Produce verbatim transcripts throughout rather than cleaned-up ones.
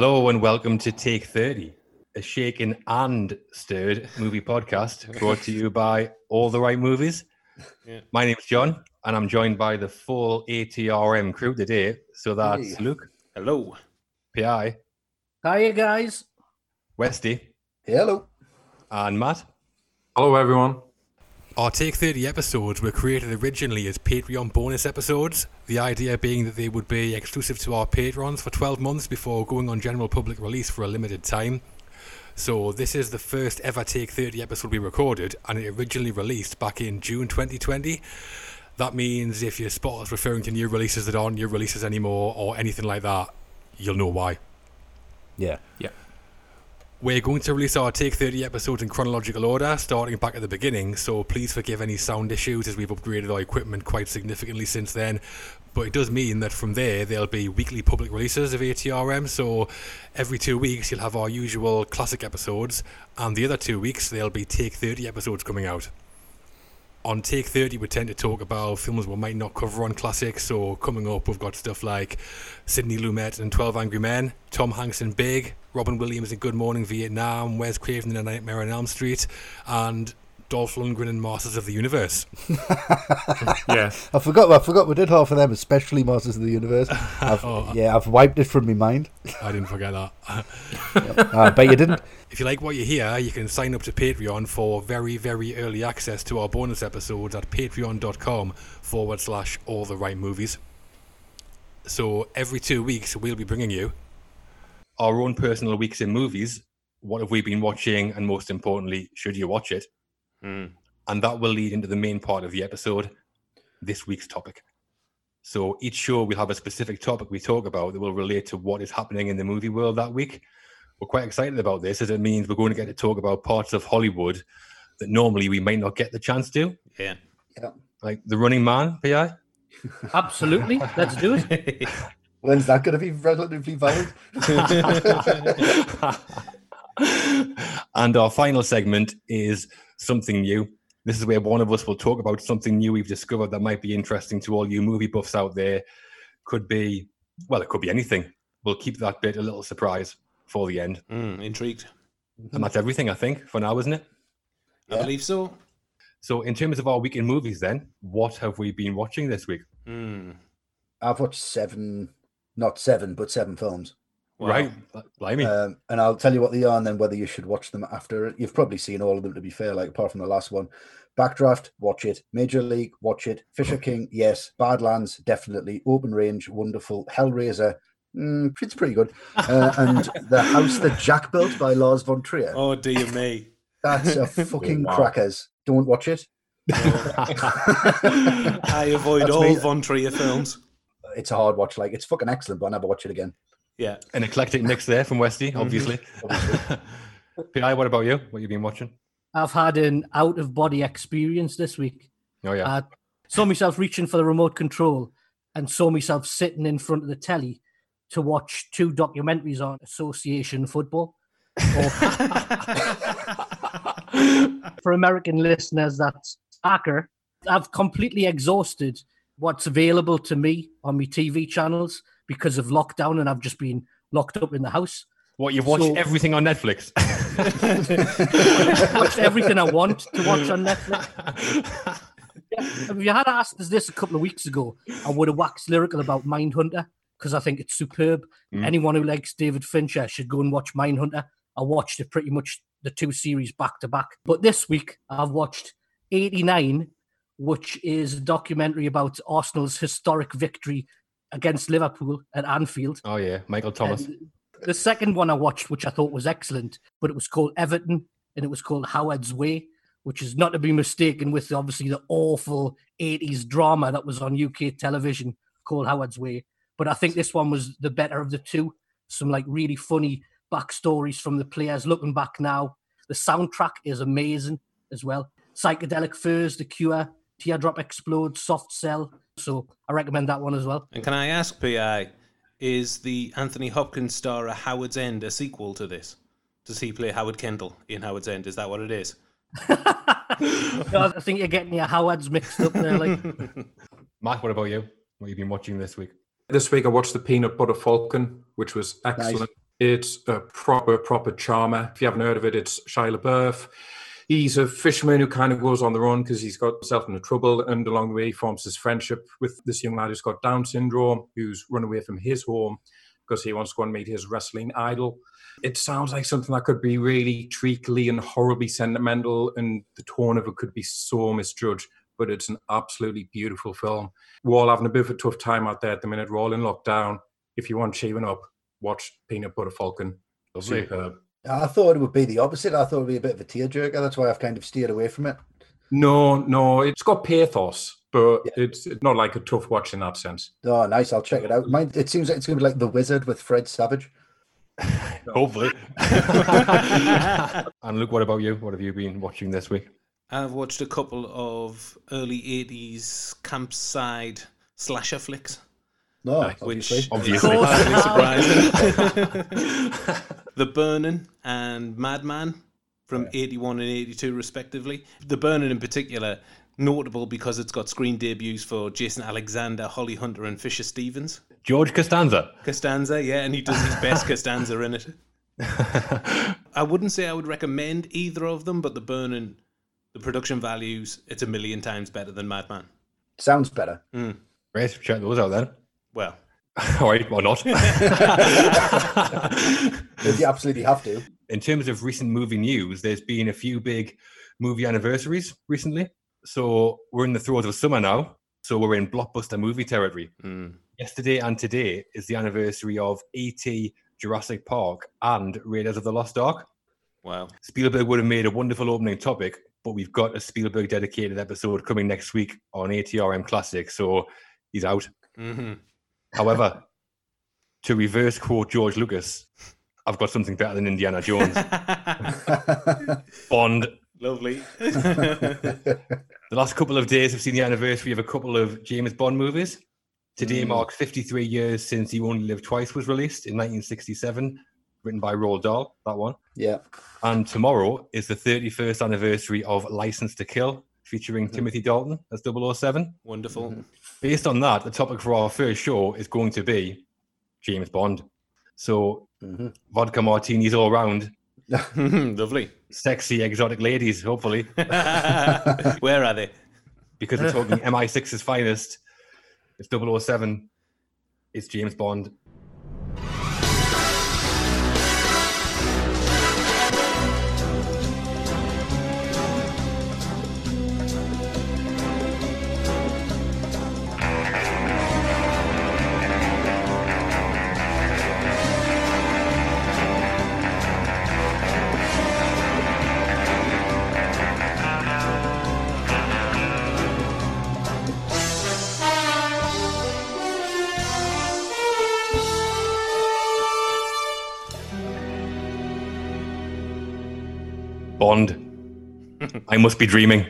Hello and welcome to Take thirty, a shaken and stirred movie podcast brought to you by All the Right Movies. Yeah. My name's John and I'm joined by the full A T R M crew today. So that's hey. Luke. Hello. P I. Hiya, guys. Westy. Hello. And Matt. Hello, everyone. Our Take thirty episodes were created originally as Patreon bonus episodes, the idea being that they would be exclusive to our patrons for twelve months before going on general public release for a limited time. So this is the first ever Take thirty episode we recorded, and it originally released back in June twenty twenty. That means if you spot us referring to new releases that aren't new releases anymore or anything like that, you'll know why. Yeah. Yeah. We're going to release our Take thirty episodes in chronological order, starting back at the beginning, so please forgive any sound issues as we've upgraded our equipment quite significantly since then. But it does mean that from there, there'll be weekly public releases of A T R M, so every two weeks you'll have our usual classic episodes, and the other two weeks there'll be Take thirty episodes coming out. On Take thirty, we tend to talk about films we might not cover on classics, so coming up we've got stuff like Sidney Lumet and twelve Angry Men, Tom Hanks in Big, Robin Williams in Good Morning Vietnam, Wes Craven in A Nightmare on Elm Street, and Dolph Lundgren in Masters of the Universe. Yeah, I forgot. I forgot we did half of them, especially Masters of the Universe. I've, oh, yeah, I've wiped it from my mind. I didn't forget that. Yeah, I bet you didn't. If you like what you hear, you can sign up to Patreon for very, very early access to our bonus episodes at patreon.com forward slash all the right movies. So every two weeks, we'll be bringing you our own personal weeks in movies. What have we been watching? And most importantly, should you watch it? Mm. And that will lead into the main part of the episode, this week's topic. So each show will have a specific topic we talk about that will relate to what is happening in the movie world that week. We're quite excited about this, as it means we're going to get to talk about parts of Hollywood that normally we might not get the chance to. Yeah. Yeah. Like The Running Man, P I? Absolutely. Let's do it. When's that going to be relatively valid? And our final segment is something new. This is where one of us will talk about something new we've discovered that might be interesting to all you movie buffs out there. Could be, well, it could be anything. We'll keep that bit a little surprise for the end. Mm, intrigued. And that's everything, I think, for now, isn't it? I yeah. believe so. So in terms of our week in movies then, what have we been watching this week? Mm. I've watched seven, not seven, but seven films. Wow. Right, blimey. Um, and I'll tell you what they are and then whether you should watch them after. You've probably seen all of them, to be fair, like apart from the last one. Backdraft, watch it. Major League, watch it. Fisher King, yes. Badlands, definitely. Open Range, wonderful. Hellraiser, mm, it's pretty good. Uh, and The House That Jack Built by Lars von Trier. Oh, dear me. That's a fucking wow. crackers. Don't watch it. I avoid That's all me. Von Trier films. It's a hard watch. Like, it's fucking excellent, but I'll never watch it again. Yeah. An eclectic mix there from Westy, obviously. P I, what about you? What have you been watching? I've had an out-of-body experience this week. Oh, yeah. I saw myself reaching for the remote control and saw myself sitting in front of the telly to watch two documentaries on association football. For American listeners, that's soccer. I've completely exhausted what's available to me on my T V channels because of lockdown, and I've just been locked up in the house. What, you've watched so, everything on Netflix? I've watched everything I want to watch on Netflix. Yeah, if you had asked us this a couple of weeks ago, I would have waxed lyrical about Mindhunter because I think it's superb. Mm. Anyone who likes David Fincher should go and watch Mindhunter. I watched it pretty much the two series back to back. But this week, I've watched eighty-nine, which is a documentary about Arsenal's historic victory against Liverpool at Anfield. Oh, yeah, Michael Thomas. And the second one I watched, which I thought was excellent, but it was called Everton, and it was called Howard's Way, which is not to be mistaken with, obviously, the awful eighties drama that was on U K television called Howard's Way. But I think this one was the better of the two. Some, like, really funny backstories from the players looking back now. The soundtrack is amazing as well. Psychedelic Furs, The Cure, Teardrop Explodes, Soft Cell. So I recommend that one as well. And can I ask, P I, is the Anthony Hopkins star a Howard's End a sequel to this? Does he play Howard Kendall in Howard's End? Is that what it is? I think you're getting your Howards mixed up there. Like. Matt, what about you? What have you been watching this week? This week I watched The Peanut Butter Falcon, which was excellent. It's a proper, proper charmer. If you haven't heard of it, it's Shia LaBeouf. He's a fisherman who kind of goes on the run because he's got himself into trouble, and along the way he forms his friendship with this young lad who's got Down syndrome, who's run away from his home because he wants to go and meet his wrestling idol. It sounds like something that could be really treacly and horribly sentimental, and the tone of it could be so misjudged, but it's an absolutely beautiful film. We're all having a bit of a tough time out there at the minute. We're all in lockdown. If you want cheering up, watch Peanut Butter Falcon. Lovely. Superb. I thought it would be the opposite. I thought it would be a bit of a tearjerker. That's why I've kind of steered away from it. No, no, it's got pathos, but Yeah. it's not like a tough watch in that sense. Oh, nice. I'll check it out. Mine, it seems like it's going to be like The Wizard with Fred Savage. Hopefully. And Luke, what about you? What have you been watching this week? I've watched a couple of early eighties campsite slasher flicks. No, Nice. obviously. Which Obviously. is hardly surprising. The Burning and Madman from eighty-one and eighty-two, respectively. The Burning in particular, notable because it's got screen debuts for Jason Alexander, Holly Hunter, and Fisher Stevens. George Costanza. Costanza, yeah, and he does his best Costanza in it. I wouldn't say I would recommend either of them, but The Burning, the production values, it's a million times better than Madman. Sounds better. Mm. Great, check those out then. Well, All right, or not. If you absolutely have to. In terms of recent movie news, there's been a few big movie anniversaries recently. So we're in the throes of summer now. So we're in blockbuster movie territory. mm. Yesterday and today is the anniversary of E T, Jurassic Park, and Raiders of the Lost Ark. Wow. Spielberg would have made a wonderful opening topic, but we've got a Spielberg dedicated episode coming next week on A T R M Classic, so he's out. Mm-hmm. However, to reverse quote George Lucas, I've got something better than Indiana Jones. Bond. Lovely. The last couple of days have seen the anniversary of a couple of James Bond movies. Today Mm. marks fifty-three years since You Only Live Twice was released in nineteen sixty-seven, written by Roald Dahl, that one. Yeah. And tomorrow is the thirty-first anniversary of License to Kill, featuring Mhm. Timothy Dalton as double oh seven. Wonderful. Mhm. Based on that, the topic for our first show is going to be James Bond. So, hmm vodka martinis all round, Lovely. sexy exotic ladies, hopefully, Where are they? because we're talking M I six's finest. It's double oh seven. It's James Bond. Bond. I must be dreaming.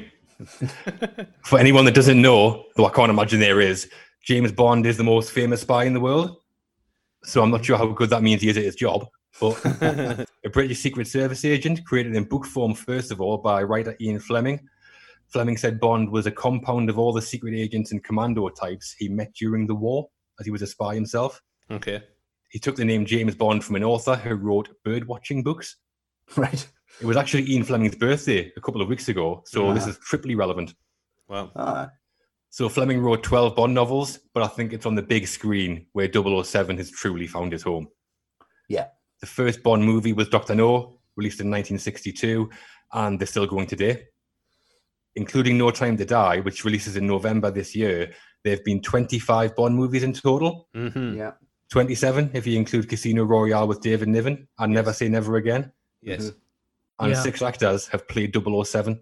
For anyone that doesn't know, though I can't imagine there is, James Bond is the most famous spy in the world. So I'm not sure how good that means he is at his job. But a British Secret Service agent created in book form, first of all, by writer Ian Fleming. Fleming said Bond was a compound of all the secret agents and commando types he met during the war, as he was a spy himself. Okay. He took the name James Bond from an author who wrote bird-watching books. Right. It was actually Ian Fleming's birthday a couple of weeks ago, so Ah. this is triply relevant. Wow. Ah, So Fleming wrote twelve Bond novels, but I think it's on the big screen where double oh seven has truly found his home. yeah. The first Bond movie was Doctor No, released in nineteen sixty-two, and they're still going today. Including No Time to Die, which releases in November this year, there have been twenty-five Bond movies in total. Mm-hmm. Yeah. twenty-seven if you include Casino Royale with David Niven and Never Say Never Again. Yes. And Yeah. six actors have played double oh seven.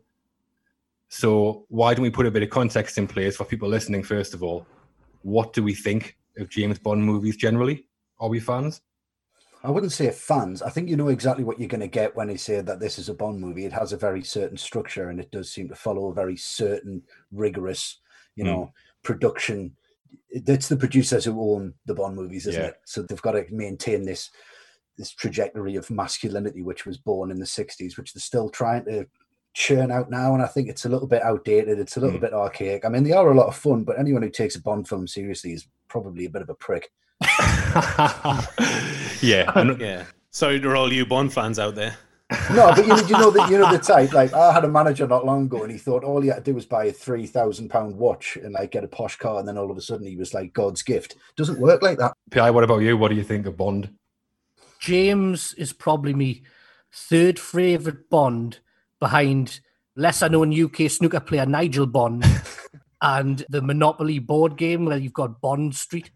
So why don't we put a bit of context in place for people listening, first of all? What do we think of James Bond movies generally? Are we fans? I wouldn't say fans. I think you know exactly what you're going to get when they say that this is a Bond movie. It has a very certain structure, and it does seem to follow a very certain, rigorous, you know, production. It's the producers who own the Bond movies, isn't Yeah. it? So they've got to maintain this this trajectory of masculinity, which was born in the sixties, which they're still trying to churn out now. And I think it's a little bit outdated. It's a little Mm. bit archaic. I mean, they are a lot of fun, but anyone who takes a Bond film seriously is probably a bit of a prick. Yeah. I'm not, Yeah. Sorry to all you Bond fans out there. No, but you, you know that you know the type. Like I had a manager not long ago, and he thought all he had to do was buy a three thousand pound watch and like get a posh car, and then all of a sudden he was like God's gift. Doesn't work like that. P I, what about you? What do you think of Bond? James is probably my third favourite Bond behind lesser known U K snooker player Nigel Bond and the Monopoly board game where you've got Bond Street.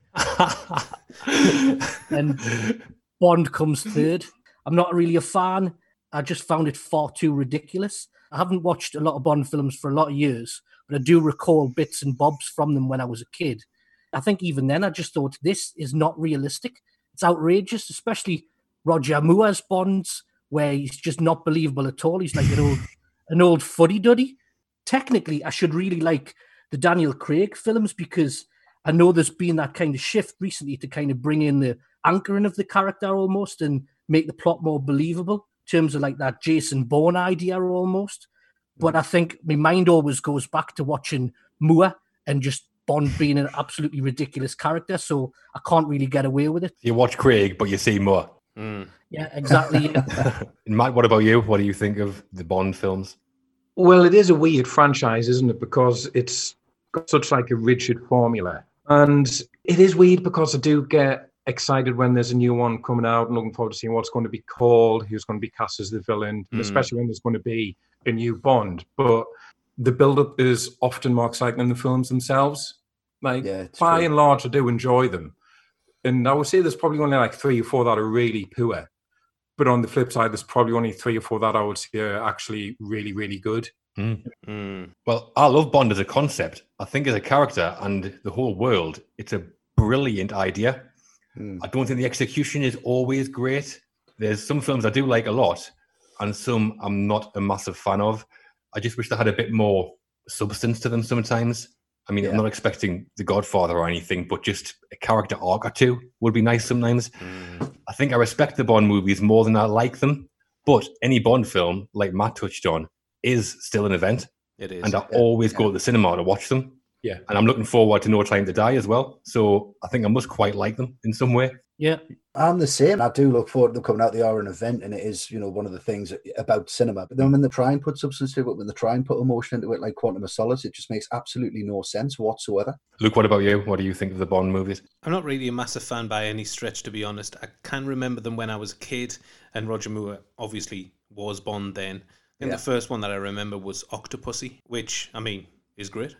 And Bond comes third. I'm not really a fan. I just found it far too ridiculous. I haven't watched a lot of Bond films for a lot of years, but I do recall bits and bobs from them when I was a kid. I think even then I just thought this is not realistic. It's outrageous, especially Roger Moore's Bonds, where he's just not believable at all. He's like an old, an old fuddy-duddy. Technically, I should really like the Daniel Craig films because I know there's been that kind of shift recently to kind of bring in the anchoring of the character almost and make the plot more believable in terms of like that Jason Bourne idea almost. But I think my mind always goes back to watching Moore and just Bond being an absolutely ridiculous character. So I can't really get away with it. You watch Craig, but you see Moore. Mm. Yeah, exactly. Yeah. And Matt, what about you? What do you think of the Bond films? Well, it is a weird franchise, isn't it? Because it's got such like a rigid formula. And it is weird because I do get excited when there's a new one coming out and looking forward to seeing what's going to be called, who's going to be cast as the villain, and Mm. especially when there's going to be a new Bond. But the build-up is often more exciting than the films themselves. Like, Yeah, it's by true. and large, I do enjoy them. And I would say there's probably only like three or four that are really poor. But on the flip side, there's probably only three or four that I would say are actually really, really good. Mm. Well, I love Bond as a concept. I think as a character and the whole world, it's a brilliant idea. Mm. I don't think the execution is always great. There's some films I do like a lot, and some I'm not a massive fan of. I just wish they had a bit more substance to them sometimes. I mean, Yeah. I'm not expecting The Godfather or anything, but just a character arc or two would be nice sometimes. Mm. I think I respect the Bond movies more than I like them, but any Bond film, like Matt touched on, is still an event, It is. and I yeah, always yeah. go to the cinema to watch them. Yeah. And I'm looking forward to No Time to Die as well. So I think I must quite like them in some way. Yeah. I'm the same. I do look forward to them coming out. They are an event, and it is, you know, one of the things about cinema. But then when they try and put substance to it, when they try and put emotion into it, like Quantum of Solace, it just makes absolutely no sense whatsoever. Luke, what about you? What do you think of the Bond movies? I'm not really a massive fan by any stretch, to be honest. I can remember them when I was a kid, and Roger Moore obviously was Bond then. I think Yeah. the first one that I remember was Octopussy, which, I mean, is great.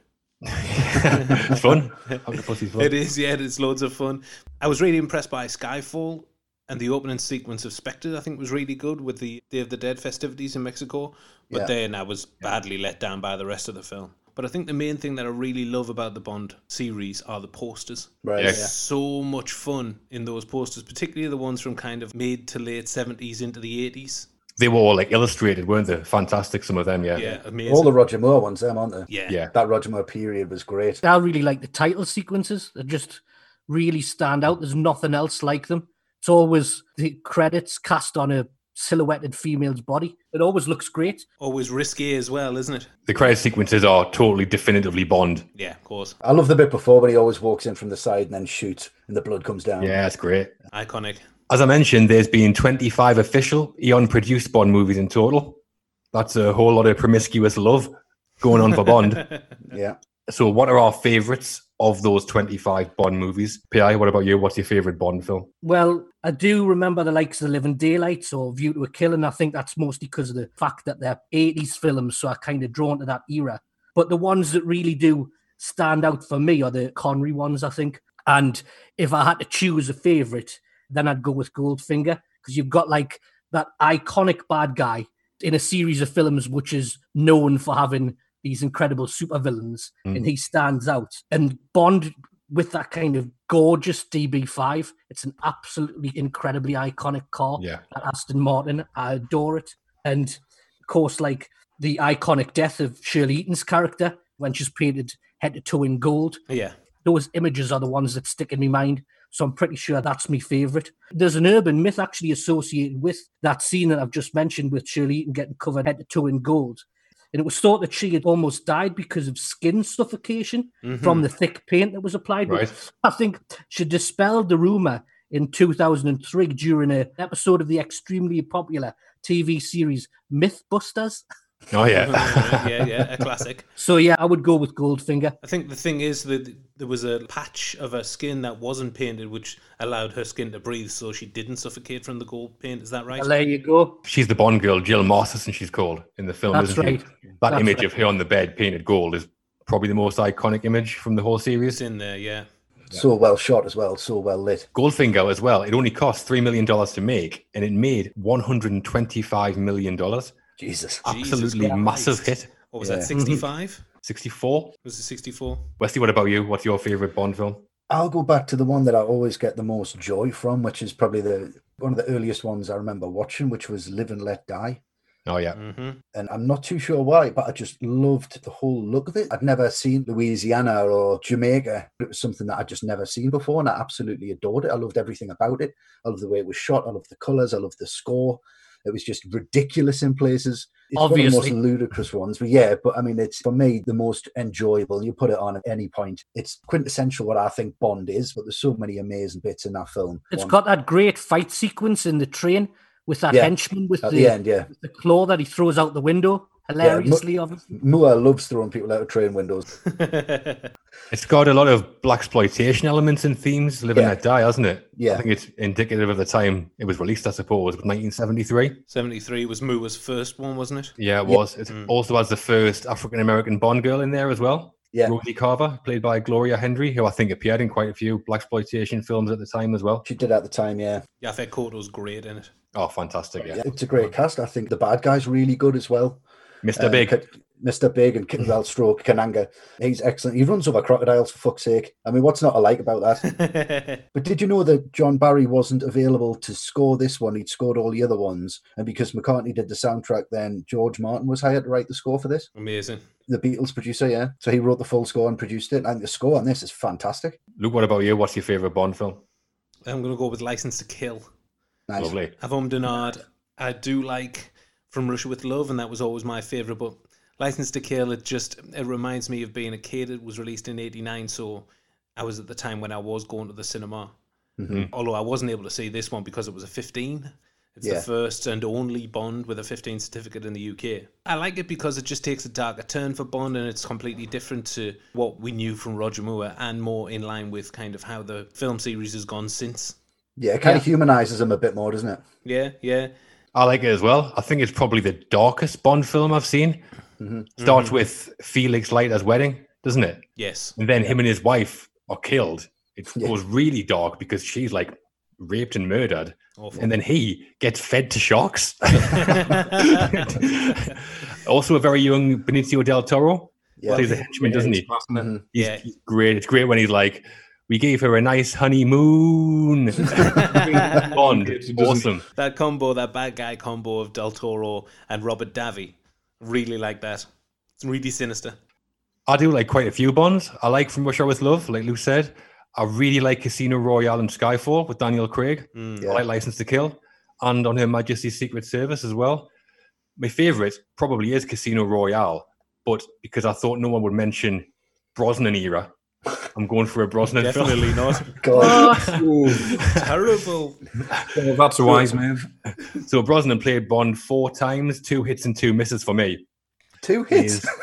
It's fun. Octopussy's fun. It is, yeah, it's loads of fun. I was really impressed by Skyfall, and the opening sequence of Spectre, I think, was really good with the Day of the Dead festivities in Mexico. But Yeah. then I was badly let down by the rest of the film. But I think the main thing that I really love about the Bond series are the posters. Right. Yeah. So much fun in those posters, particularly the ones from kind of mid to late seventies into the eighties. They were all like illustrated, weren't they? Fantastic, some of them, yeah. Yeah, amazing. All the Roger Moore ones, them, aren't they? yeah. Yeah. That Roger Moore period was great. I really like the title sequences. They just really stand out. There's nothing else like them. It's always the credits cast on a silhouetted female's body. It always looks great. Always risky as well, isn't it? The credit sequences are totally definitively Bond. Yeah, of course. I love the bit before when he always walks in from the side and then shoots and the blood comes down. Yeah, it's great. Iconic. As I mentioned, there's been twenty-five official Eon produced Bond movies in total. That's a whole lot of promiscuous love going on for Bond. Yeah. So what are our favourites of those twenty-five Bond movies? P I, what about you? What's your favourite Bond film? Well, I do remember the likes of The Living Daylights or View to a Kill, and I think that's mostly because of the fact that they're eighties films, so I kind of drawn to that era. But the ones that really do stand out for me are the Connery ones, I think. And if I had to choose a favourite, then I'd go with Goldfinger, because you've got like that iconic bad guy in a series of films which is known for having these incredible supervillains, Mm. and he stands out. And Bond, with that kind of gorgeous D B five, it's an absolutely incredibly iconic car. Yeah. That Aston Martin, I adore it. And of course, like the iconic death of Shirley Eaton's character when she's painted head to toe in gold. Yeah. Those images are the ones that stick in my mind. So I'm pretty sure that's my favourite. There's an urban myth actually associated with that scene that I've just mentioned with Shirley Eaton getting covered head to toe in gold. And it was thought that she had almost died because of skin suffocation Mhm. from the thick paint that was applied. But Right. I think she dispelled the rumour in two thousand three during an episode of the extremely popular T V series Mythbusters. Oh, yeah. yeah, yeah, a classic. So, yeah, I would go with Goldfinger. I think the thing is that there was a patch of her skin that wasn't painted, which allowed her skin to breathe, so she didn't suffocate from the gold paint. Is that right? Well, there you go. She's the Bond girl, Jill Masterson, she's called in the film, That's isn't right. she? That That's image right. of her on the bed painted gold is probably the most iconic image from the whole series. It's in there, yeah. So well shot as well, so well lit. Goldfinger as well. It only cost three million dollars to make, and it made one hundred twenty-five million dollars. Jesus. Absolutely Christ. massive hit. What was Yeah. that, sixty-five? sixty-four. Was it sixty-four? Wesley, what about you? What's your favourite Bond film? I'll go back to the one that I always get the most joy from, which is probably the one of the earliest ones I remember watching, which was Live and Let Die. Oh, yeah. Mm-hmm. And I'm not too sure why, but I just loved the whole look of it. I'd never seen Louisiana or Jamaica. It was something that I'd just never seen before, and I absolutely adored it. I loved everything about it. I loved the way it was shot. I loved the colours. I loved the score. It was just ridiculous in places. It's Obviously. one of the most ludicrous ones, but yeah, but I mean, it's for me the most enjoyable. You put it on at any point. It's quintessential what I think Bond is, but there's so many amazing bits in that film. It's One- got that great fight sequence in the train with that Yeah. henchman with at the, the end, yeah. the claw that he throws out the window. Hilariously, obviously. Moore loves throwing people out of train windows. It's got a lot of blaxploitation elements and themes, Live and Yeah. Let Die, hasn't it? Yeah. I think it's indicative of the time it was released, I suppose, nineteen seventy-three. seventy-three was Moore's first one, wasn't it? Yeah, it Yeah. was. It also has the first African-American Bond girl in there as well. Yeah. Rosie Carver, played by Gloria Hendry, who I think appeared in quite a few blaxploitation films at the time as well. She did at the time, yeah. Yaphet Kotto's great in it. Oh, fantastic, yeah. Yeah, it's a great cast. I think the bad guy's really good as well. Mister Um, Big. K- Mister Big and K- well, Stroke Kananga. He's excellent. He runs over crocodiles, for fuck's sake. I mean, what's not to like about that? But did you know that John Barry wasn't available to score this one? He'd scored all the other ones. And because McCartney did the soundtrack, then George Martin was hired to write the score for this. Amazing. The Beatles producer, yeah. So he wrote the full score and produced it. And the score on this is fantastic. Luke, what about you? What's your favourite Bond film? I'm going to go with License to Kill. Nice. Lovely. Avon Denard, I do like From Russia with Love, and that was always my favourite. But License to Kill, it just it reminds me of being a kid. It was released in eighty-nine, so I was at the time when I was going to the cinema. Mhm. Although I wasn't able to see this one because it was a fifteen. It's Yeah. the first and only Bond with a fifteen certificate in the U K. I like it because it just takes a darker turn for Bond, and it's completely different to what we knew from Roger Moore and more in line with kind of how the film series has gone since. Yeah, it kind Yeah. of humanizes him a bit more, doesn't it? Yeah, yeah. I like it as well. I think it's probably the darkest Bond film I've seen. Mhm. Starts with Felix Leiter's wedding, doesn't it? Yes. And then him and his wife are killed. It Yeah. goes really dark because she's like raped and murdered. Awful. And then he gets fed to sharks. Also, a very young Benicio del Toro. Yeah. Plays a henchman, doesn't he? It's class, isn't it? Mhm. He's, Yeah. he's great. It's great when he's like, we gave her a nice honeymoon. Bond. He doesn't- Awesome. That combo, that bad guy combo of Del Toro and Robert Davi, really like that. It's really sinister. I do like quite a few Bonds. I like From Russia with Love, like Lou said. I really like Casino Royale and Skyfall with Daniel Craig. Mm. Yeah. I like License to Kill. And on Her Majesty's Secret Service as well. My favourite probably is Casino Royale. But because I thought no one would mention Brosnan era, I'm going for a Brosnan film. Definitely not. God. Terrible. Well, that's a wise move. So Brosnan played Bond four times, two hits and two misses for me. Two hits. Is-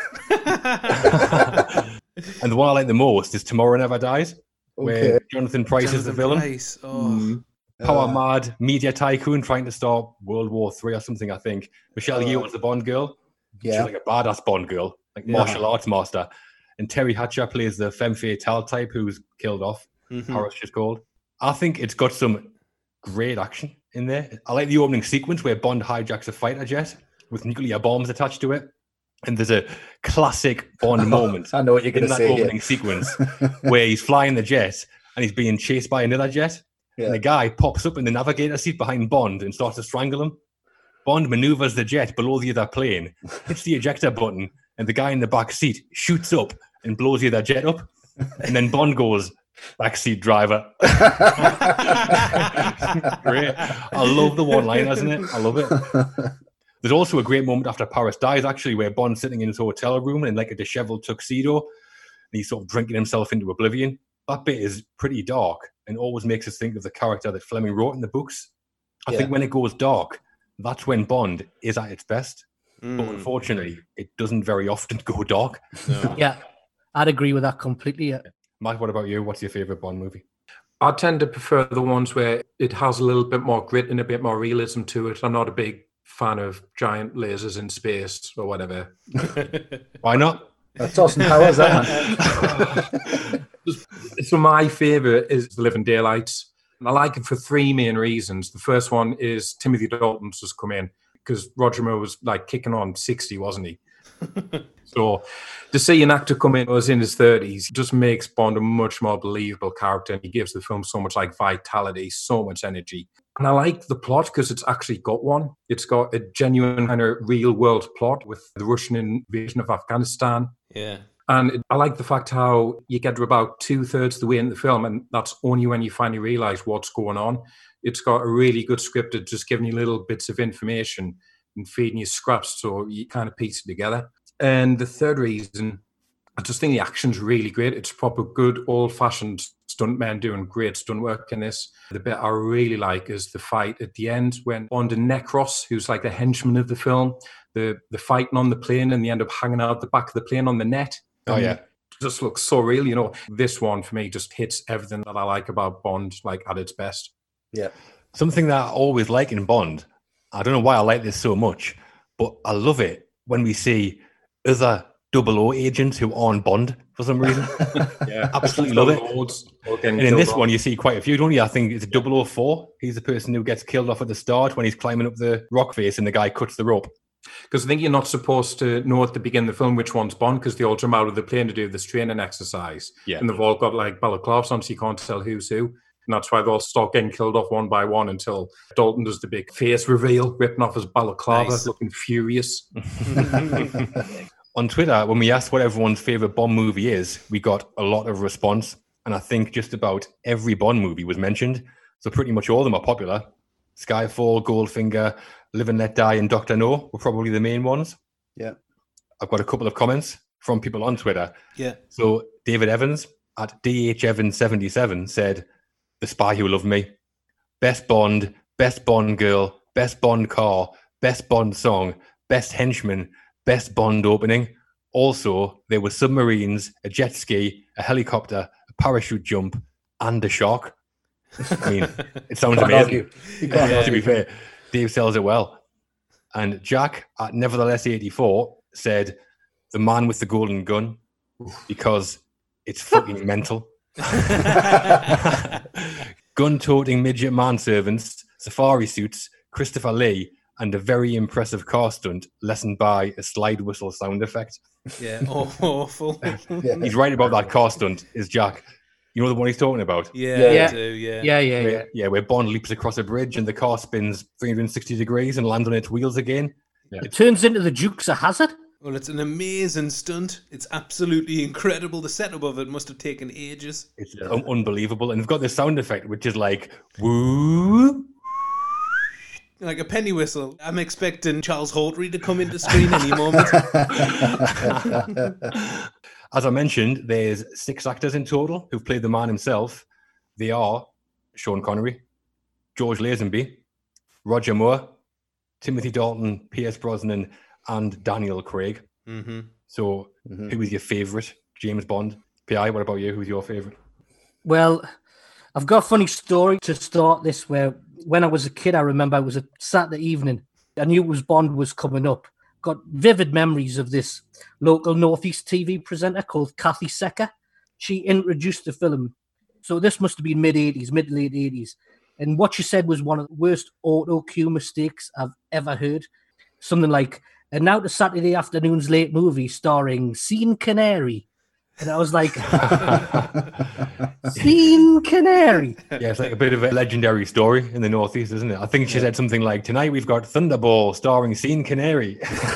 and the one I like the most is Tomorrow Never Dies, Okay. where Jonathan Price is the Jonathan villain. Price. Oh. Mm. Power Uh, mad media tycoon trying to start World War Three or something, I think. Michelle Uh, Yeoh was the Bond girl. She's Yeah. like a badass Bond girl, like Yeah. martial arts master. And Terry Hatcher plays the femme fatale type who's killed off. Mhm. Paris she's called. I think it's got some great action in there. I like the opening sequence where Bond hijacks a fighter jet with nuclear bombs attached to it. And there's a classic Bond moment I know what you're going in to that say opening here. sequence where he's flying the jet and he's being chased by another jet. Yeah. And the guy pops up in the navigator seat behind Bond and starts to strangle him. Bond maneuvers the jet below the other plane, hits the ejector button, and the guy in the back seat shoots up and blows the other jet up. And then Bond goes, backseat driver. Great. I love the one-liners, isn't it? I love it. There's also a great moment after Paris dies, actually, where Bond's sitting in his hotel room in like a disheveled tuxedo, and he's sort of drinking himself into oblivion. That bit is pretty dark and always makes us think of the character that Fleming wrote in the books. I Yeah. think when it goes dark, that's when Bond is at its best. Mm. But unfortunately, it doesn't very often go dark. No. Yeah, I'd agree with that completely. Yeah. Mike, what about you? What's your favourite Bond movie? I tend to prefer the ones where it has a little bit more grit and a bit more realism to it. I'm not a big fan of giant lasers in space or whatever. Why not? That's Austin Powers, that man. So my favourite is The Living Daylights. And I like it for three main reasons. The first one is Timothy Dalton's just come in because Roger Moore was like kicking on sixty, wasn't he? So to see an actor come in who was in his thirties just makes Bond a much more believable character, and he gives the film so much like vitality, so much energy. And I like the plot because it's actually got one. It's got a genuine kind of real world plot with the Russian invasion of Afghanistan. Yeah. And it- I like the fact how you get to about two thirds of the way in the film, and that's only when you finally realize what's going on. It's got a really good script of just giving you little bits of information and feeding you scraps so you kind of piece it together. And the third reason, I just think the action's really great. It's proper good old-fashioned stuntmen doing great stunt work in this. The bit I really like is the fight at the end when Bond and Necros, who's like the henchman of the film, the the fighting on the plane, and they end up hanging out the back of the plane on the net. Oh, And yeah. it just looks so real. You know, this one for me just hits everything that I like about Bond, like at its best. Yeah. Something that I always like in Bond, I don't know why I like this so much, but I love it when we see other double O agents who aren't Bond for some reason. Yeah, Absolutely love it. Loads all getting And in killed this off. one, you see quite a few, don't you? I think it's double O four. He's the person who gets killed off at the start when he's climbing up the rock face and the guy cuts the rope. Because I think you're not supposed to know at the beginning of the film which one's Bond because they all jump out of the plane to do this training exercise. Yeah. And they've all got like balaclavas on, so you can't tell who's who. And that's why they all start getting killed off one by one until Dalton does the big face reveal, ripping off his balaclava, Nice. looking furious. On Twitter, when we asked what everyone's favourite Bond movie is, we got a lot of response. And I think just about every Bond movie was mentioned. So pretty much all of them are popular. Skyfall, Goldfinger, Live and Let Die, and Doctor No were probably the main ones. Yeah. I've got a couple of comments from people on Twitter. Yeah. So David Evans at D H Evans seventy-seven said, The Spy Who Loved Me, best Bond, best Bond girl, best Bond car, best Bond song, best henchman, best Bond opening. Also, there were submarines, a jet ski, a helicopter, a parachute jump, and a shark. I mean, it sounds Can't amazing. argue. You can't To argue. be fair, Dave sells it well. And Jack at Nevertheless eighty-four said, The Man with the Golden Gun, because it's fucking mental. Gun-toting midget manservants, safari suits, Christopher Lee, and a very impressive car stunt lessened by a slide whistle sound effect. Yeah. Awful. Yeah. He's right about that car stunt, is Jack. You know the one he's talking about? Yeah, Yeah. I do, yeah. Yeah, yeah, yeah. Where, yeah, where Bond leaps across a bridge and the car spins three hundred sixty degrees and lands on its wheels again. It turns into the Dukes of Hazzard. Well, it's an amazing stunt. It's absolutely incredible. The setup of it must have taken ages. It's un- unbelievable. And they've got this sound effect, which is like, woo. Like a penny whistle. I'm expecting Charles Hawtrey to come into screen any moment. As I mentioned, there's six actors in total who've played the man himself. They are Sean Connery, George Lazenby, Roger Moore, Timothy Dalton, Pierce Brosnan, and Daniel Craig. Mm-hmm. So, who was your favourite James Bond? P I, what about you? Who's your favourite? Well, I've got a funny story to start this where when I was a kid, I remember it was a Saturday evening. I knew it was Bond was coming up. Got vivid memories of this local Northeast T V presenter called Kathy Secker. She introduced the film. So this must have been mid-eighties, mid-late eighties. And what she said was one of the worst auto cue mistakes I've ever heard. Something like, and now to Saturday afternoon's late movie starring Sean Canary. And I was like, Sean Canary. Yeah, it's like a bit of a legendary story in the Northeast, isn't it? I think she said something like, tonight we've got Thunderball starring Sean Canary.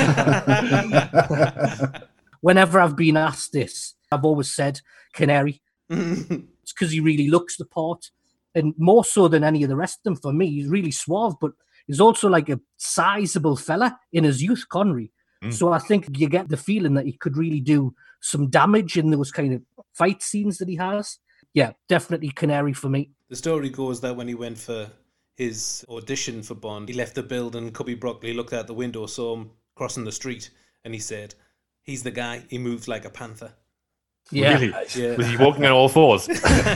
Whenever I've been asked this, I've always said Canary. It's because he really looks the part. And more so than any of the rest of them for me. He's really suave, but he's also like a sizable fella in his youth, Connery. Mm. So I think you get the feeling that he could really do some damage in those kind of fight scenes that he has. yeah, definitely Canary for me. The story goes that when he went for his audition for Bond, he left the building, Cubby Broccoli looked out the window, saw him crossing the street, and he said, he's the guy, he moves like a panther. Yeah. Really? Yeah. Was he walking on all fours?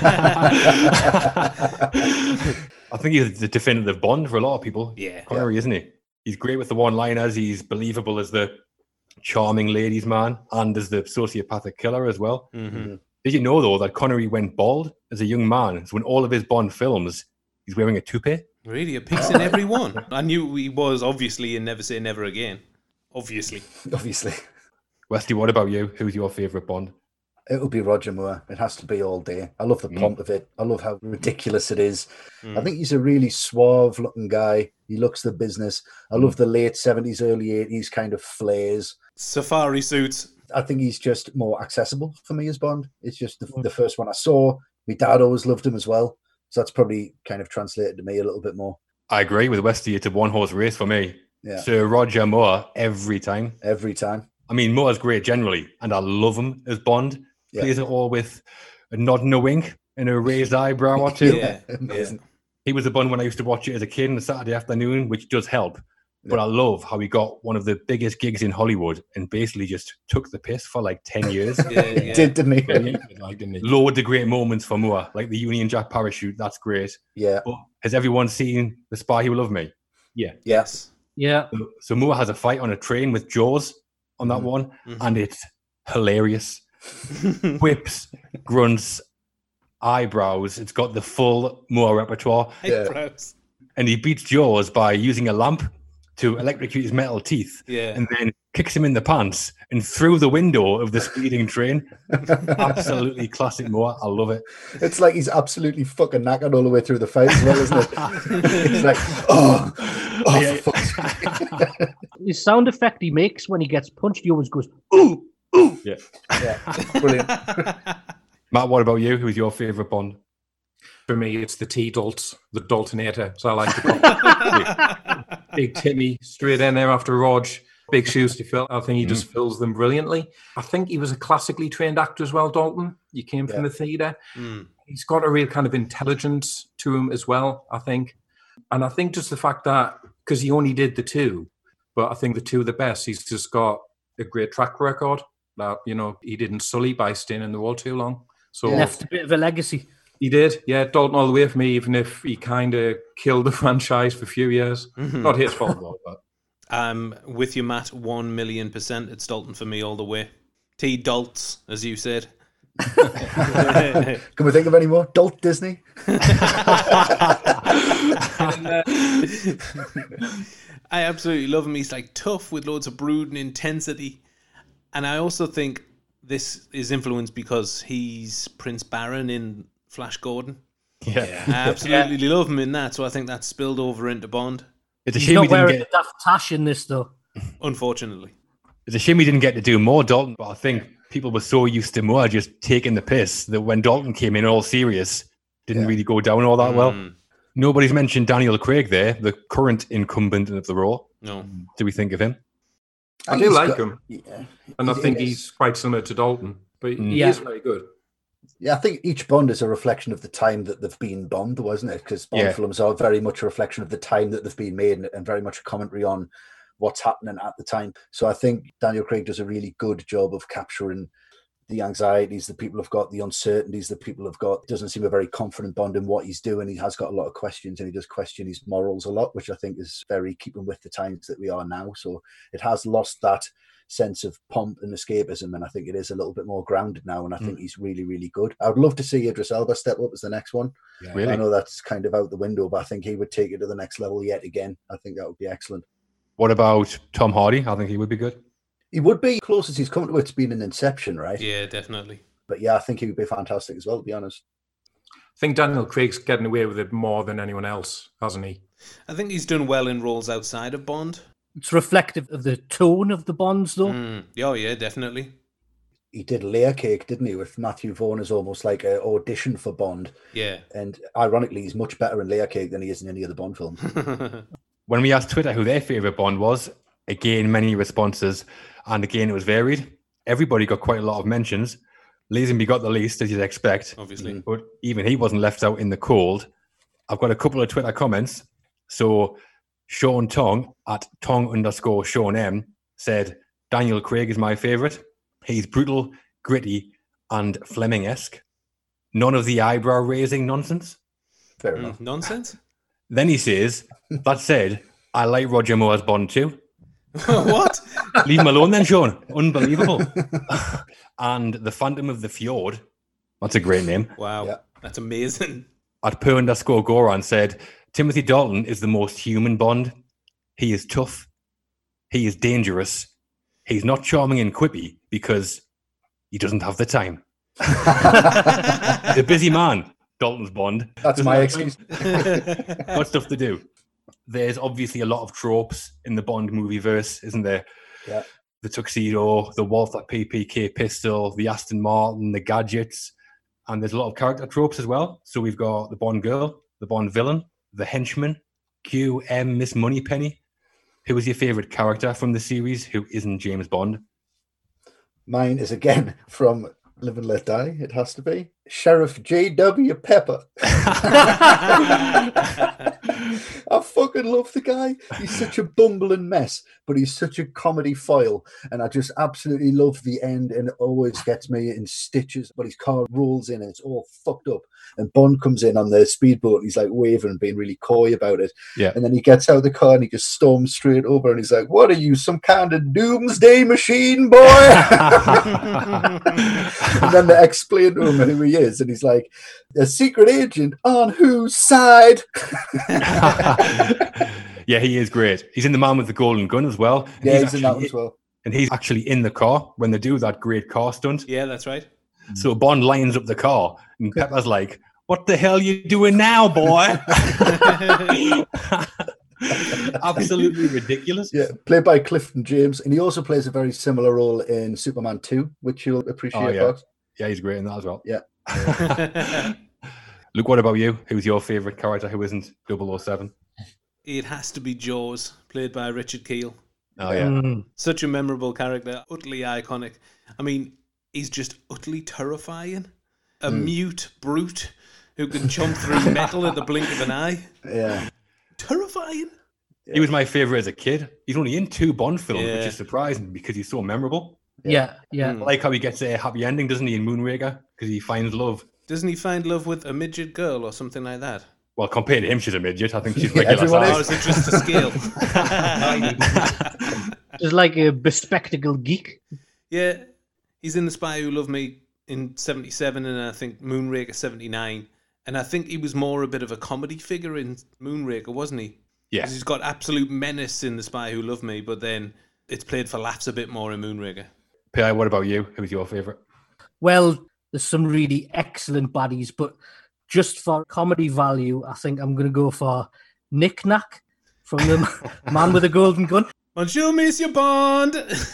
I think he's the definitive Bond for a lot of people. Yeah. Connery, isn't he? He's great with the one-liners. He's believable as the charming ladies' man and as the sociopathic killer as well. Mm-hmm. Did you know, though, that Connery went bald as a young man? So in all of his Bond films, he's wearing a toupee. Really? A piece in every one? I knew he was, obviously, in Never Say Never Again. Obviously. Obviously. Wesley, what about you? Who's your favourite Bond? It'll be Roger Moore. It has to be all day. I love the Mm. pomp of it. I love how ridiculous it is. Mm. I think he's a really suave looking guy. He looks the business. I love the late seventies, early eighties kind of flares. Safari suits. I think he's just more accessible for me as Bond. It's just the, the first one I saw. My dad always loved him as well. So that's probably kind of translated to me a little bit more. I agree with Wesley. It's a one-horse race for me. Yeah. Sir Roger Moore every time. Every time. I mean, Moore's great generally, and I love him as Bond. Yeah. Plays it all with a nod and a wink and a raised eyebrow or two. Yeah. Amazing. He was the Bond when I used to watch it as a kid on a Saturday afternoon, which does help. But Yeah. I love how he got one of the biggest gigs in Hollywood and basically just took the piss for like ten years. Yeah, He yeah. did, didn't he? Like, didn't he? Loads of great moments for Moore, like the Union Jack parachute. That's great. Yeah. But has everyone seen The Spy Who Loved Me? Yeah. Yes. Yeah. So, so Moore has a fight on a train with Jaws on that Mhm. one, Mhm. and it's hilarious. Whips, grunts, eyebrows. It's got the full Moore repertoire. Yeah. Eyebrows. And he beats Jaws by using a lamp to electrocute his metal teeth Yeah. and then kicks him in the pants and through the window of the speeding train. Absolutely classic Moore. I love it. It's like he's absolutely fucking knackered all the way through the fight as well, isn't it? He's like, oh, oh Yeah. for fuck's sake. His sound effect he makes when he gets punched, he always goes, ooh, ooh. Yeah. Yeah, brilliant. Matt, what about you? Who's your favourite Bond? For me, it's the T-Dults, the Daltonator. So I like to call big, big Timmy straight in there after Rog. Big shoes to fill. I think he just fills them brilliantly. I think he was a classically trained actor as well, Dalton. He came from Yeah. the theatre. Mm. He's got a real kind of intelligence to him as well, I think. And I think just the fact that, because he only did the two, but I think the two are the best. He's just got a great track record. That, you know, he didn't sully by staying in the wall too long. So Left a bit of a legacy. he did, yeah, Dalton all the way for me, even if he kind of killed the franchise for a few years. Mhm. Not his fault, though, but Um, with you, Matt, one million percent. It's Dalton for me all the way. T Dalts, as you said. Can we think of any more? Dalt Disney? I absolutely love him. He's like tough with loads of brood and intensity. And I also think this is influenced because he's Prince Baron in Flash Gordon. Yeah. I absolutely love him in that, so I think that spilled over into Bond, It's a He's shame not we didn't wearing get a daft tash in this, though. unfortunately. It's a shame we didn't get to do more Dalton, but I think people were so used to Moore just taking the piss that when Dalton came in all serious, didn't Yeah. really go down all that well. Mm, Nobody's mentioned Daniel Craig there, the current incumbent of the role. no. Do we think of him? I think do he's like got- him. Yeah. and I He think is. he's quite similar to Dalton, but he Yeah. is very good. Yeah, I think each Bond is a reflection of the time that they've been Bond, wasn't it? Because Bond Yeah. films are very much a reflection of the time that they've been made and, and very much a commentary on what's happening at the time. So I think Daniel Craig does a really good job of capturing the anxieties that people have got, the uncertainties that people have got. Doesn't seem a very confident Bond in what he's doing. He has got a lot of questions and he does question his morals a lot, which I think is very keeping with the times that we are now. So it has lost that sense of pomp and escapism, and I think it is a little bit more grounded now, and I think he's really, really good. I would love to see Idris Elba step up as the next one. Really? I know that's kind of out the window, but I think he would take it to the next level yet again. I think that would be excellent. What about Tom Hardy? I think he would be good. He would be closest he's come to it's been an Inception, right? Yeah, definitely. But yeah, I think he would be fantastic as well, to be honest. I think Daniel Craig's getting away with it more than anyone else, hasn't he? I think he's done well in roles outside of Bond. It's reflective of the tone of the Bonds, though. Mm. Oh, yeah, definitely. He did Layer Cake, didn't he, with Matthew Vaughn as almost like an audition for Bond. Yeah. And ironically, he's much better in Layer Cake than he is in any other Bond film. When we asked Twitter who their favourite Bond was, again, many responses, and again, it was varied. Everybody got quite a lot of mentions. Lazenby got the least, as you'd expect. Obviously. Mm. But even he wasn't left out in the cold. I've got a couple of Twitter comments. So Sean Tong at Tong underscore Sean M said, Daniel Craig is my favourite. He's brutal, gritty, and Fleming-esque. None of the eyebrow-raising nonsense. Fair Mm, enough. nonsense? Then he says, that said, I like Roger Moore's Bond too. What? Leave him alone then, Sean. Unbelievable. And the Phantom of the Fjord. That's a great name. Wow. Yeah. That's amazing. At per underscore Goran said, Timothy Dalton is the most human Bond. He is tough. He is dangerous. He's not charming and quippy because he doesn't have the time. He's a busy man, Dalton's Bond. That's Doesn't my have excuse. time. Got stuff to do. There's obviously a lot of tropes in the Bond movie verse, isn't there? Yeah. The tuxedo, the Walther P P K pistol, the Aston Martin, the gadgets. And there's a lot of character tropes as well. So we've got the Bond girl, the Bond villain, the henchman, Q M Miss Moneypenny. Who was your favourite character from the series who isn't James Bond? Mine is again from Live and Let Die. It has to be Sheriff J W Pepper. I fucking love the guy. He's such a bumbling mess, but he's such a comedy foil. And I just absolutely love the end, and it always gets me in stitches. But his car rolls in and it's all fucked up. And Bond comes in on the speedboat and he's like waving and being really coy about it. Yeah. And then he gets out of the car and he just storms straight over and he's like, what are you, some kind of doomsday machine, boy? And then they explain to him who he is. And he's like, a secret agent on whose side? Yeah, he is great. He's in The Man with the Golden Gun as well. And Yeah, he's in that actually one as well. And he's actually in the car when they do that great car stunt. Yeah, that's right. So Bond lines up the car and Pepper's like, what the hell you doing now, boy? Absolutely ridiculous. Yeah, played by Clifton James. And he also plays a very similar role in Superman two, which you'll appreciate. Oh, yeah. Box. Yeah, he's great in that as well. Yeah. Luke, what about you? Who's your favourite character who isn't double oh seven? It has to be Jaws, played by Richard Keel. Oh, yeah. Mm. Such a memorable character, utterly iconic. I mean, he's just utterly terrifying. A Mm. mute brute who can chomp through metal at the blink of an eye. Yeah. Terrifying. He was my favourite as a kid. He's only in two Bond films, Yeah. which is surprising because he's so memorable. Yeah, yeah. Mm. I like how he gets a happy ending, doesn't he, in Moonraker? Because he finds love. Doesn't he find love with a midget girl or something like that? Well, compared to him, she's a midget. I think she's Yeah, regular everyone Or size. is it just a scale? Just like a bespectacled geek. Yeah, he's in The Spy Who Loved Me in seventy-seven and I think Moonraker seventy-nine. And I think he was more a bit of a comedy figure in Moonraker, wasn't he? Yeah. 'Cause he's got absolute menace in The Spy Who Loved Me, but then it's played for laughs a bit more in Moonraker. P I, what about you? Who's your favourite? Well, there's some really excellent baddies, but just for comedy value, I think I'm going to go for Nick Nack from the Man with the Golden Gun, Bonjour, Monsieur Bond!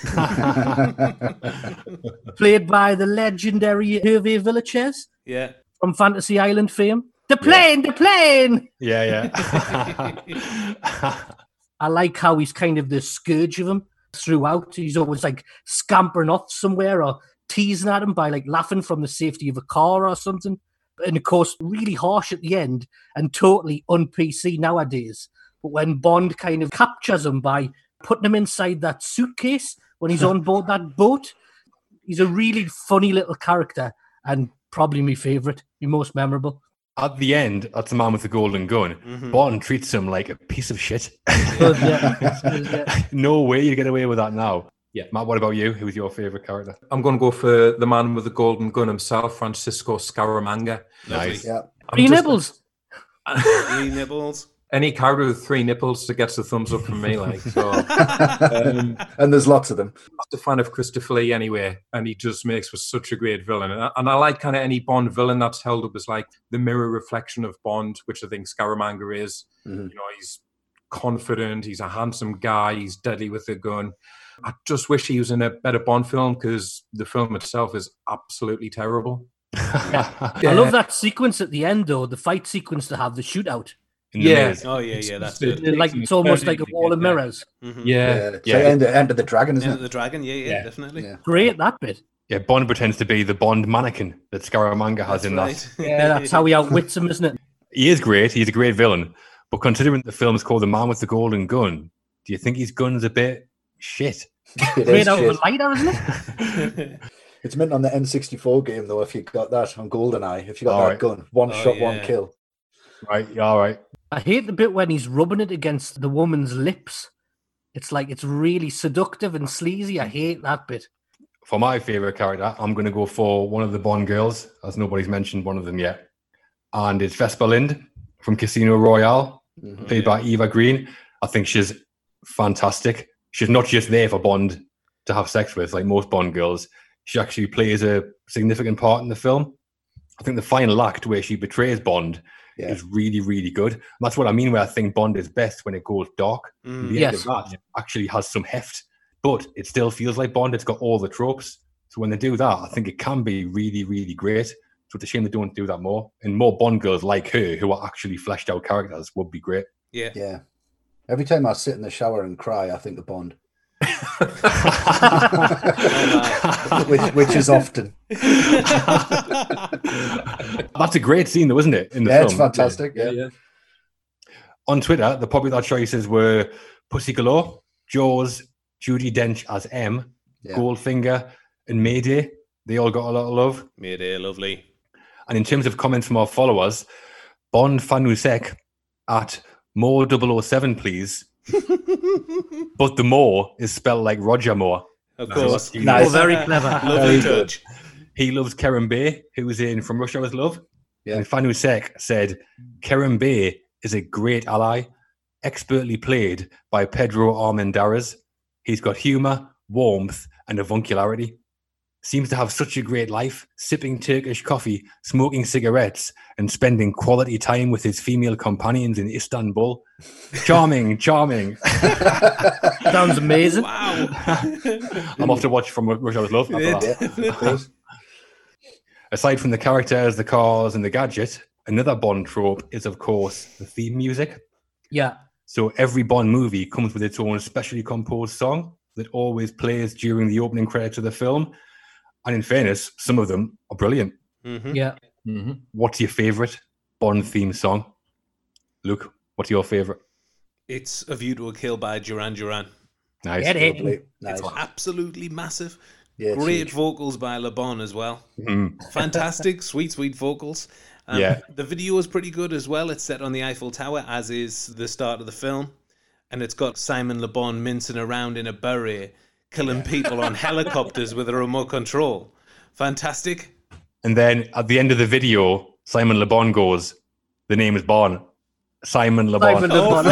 played by the legendary Hervé Villachez Yeah. from Fantasy Island fame. The plane, the plane! Yeah, yeah. I like how he's kind of the scourge of him throughout. He's always like scampering off somewhere or teasing at him by like laughing from the safety of a car or something. And of course, really harsh at the end and totally un-P C nowadays. But when Bond kind of captures him by putting him inside that suitcase when he's on board that boat, he's a really funny little character and probably my favourite, my most memorable. At the end, that's the Man with the Golden Gun. Mhm. Bond treats him like a piece of shit. But, yeah, yeah. No way you get away with that now. Yeah, Matt, what about you? Who's your favourite character? I'm going to go for the man with the golden gun himself, Francisco Scaramanga. Nice. Yeah. I'm Three just- nibbles. Three nibbles. Any character with three nipples that gets the thumbs up from me, like so. um, And there's lots of them. I'm a fan of Christopher Lee anyway, and he just makes for such a great villain. And I, and I like kind of any Bond villain that's held up as like the mirror reflection of Bond, which I think Scaramanga is. Mhm. You know, he's confident, he's a handsome guy, he's deadly with a gun. I just wish he was in a better Bond film because the film itself is absolutely terrible. I love that sequence at the end, though, the fight sequence to have the shootout. In the Yeah. maze. Oh, yeah, yeah, that's It's- good. Like it's almost like a wall of mirrors. Mhm. Yeah, Yeah. Yeah. So end, end of the dragon, isn't End of it? the Dragon, yeah, yeah, Yeah. definitely. Yeah. Great, that bit. Yeah, Bond pretends to be the Bond mannequin that Scaramanga has That's in right. that. Yeah, that's how he outwits him, isn't it? He is great. He's a great villain. But considering the film is called The Man with the Golden Gun, do you think his gun's a bit shit? It Made is out of shit. a lighter, isn't it? It's meant on the N sixty-four game, though, if you got that on GoldenEye. If you got All that right. gun, one Oh, shot, one yeah. kill. Right, yeah, all right. I hate the bit when he's rubbing it against the woman's lips. It's like it's really seductive and sleazy. I hate that bit. For my favourite character, I'm going to go for one of the Bond girls, as nobody's mentioned one of them yet. And it's Vesper Lind from Casino Royale, Mhm. played by Eva Green. I think she's fantastic. She's not just there for Bond to have sex with, like most Bond girls. She actually plays a significant part in the film. I think the final act where she betrays Bond Yeah. is really, really good. And that's what I mean where I think Bond is best when it goes dark. Mm. The Yes. end of that actually has some heft, but it still feels like Bond. It's got all the tropes. So when they do that, I think it can be really, really great. So it's a shame they don't do that more. And more Bond girls like her, who are actually fleshed out characters, would be great. Yeah. Yeah. Every time I sit in the shower and cry, I think of Bond. which, which is often. That's a great scene, though, isn't it? In the Yeah, film, it's fantastic. Yeah. On Twitter, the popular choices were Pussy Galore, Jaws, Judi Dench as M, Yeah. Goldfinger, and Mayday. They all got a lot of love. Mayday, lovely. And in terms of comments from our followers, Bond Fanusek at More double oh seven, please. But the Moore is spelled like Roger Moore. Of Nice. course. Nice. Oh, very clever. Lovely Very good. touch. He loves Karen Bay, who was in From Russia with Love. Yeah. And Fanusek said, Karen Bay is a great ally, expertly played by Pedro Armendáriz. He's got humour, warmth, and avuncularity. Seems to have such a great life, sipping Turkish coffee, smoking cigarettes, and spending quality time with his female companions in Istanbul. Charming, charming. Sounds amazing. Wow. I'm off to watch From Russia with Love. after that. Yeah, of course. Aside from the characters, the cars, and the gadget, another Bond trope is, of course, the theme music. Yeah. So every Bond movie comes with its own specially composed song that always plays during the opening credits of the film. And in fairness, some of them are brilliant. Mhm. Yeah. Mm-hmm. What's your favourite Bond theme song? Luke, what's your favourite? It's A View to a Kill by Duran Duran. Nice. Get it. Lovely. Nice. It's absolutely massive. Yeah, it's Great huge. vocals by Le Bon as well. Mhm. Fantastic, sweet, sweet vocals. Um, Yeah. The video is pretty good as well. It's set on the Eiffel Tower, as is the start of the film. And it's got Simon Le Bon mincing around in a beret, killing people on helicopters with a remote control. Fantastic. And then at the end of the video, Simon Le Bon goes, the name is Bond. Simon Le Bon. Simon Le Bon.